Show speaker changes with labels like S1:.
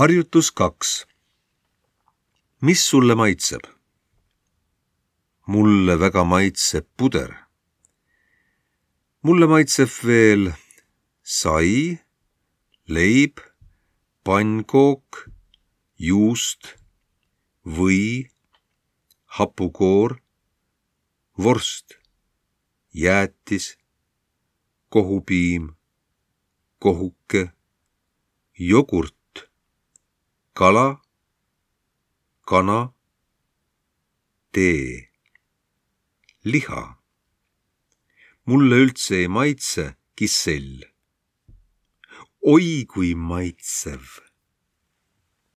S1: Harjutus 2. Mis sulle maitseb? Mulle väga maitseb puder. Mulle maitseb veel sai, leib, pannkook, juust, või, hapukoor, vorst, jäätis, kohupiim, kohuke, jogurt, kala, kana, tee, liha. Mulle üldse ei maitse kissell. Oi kui maitsev!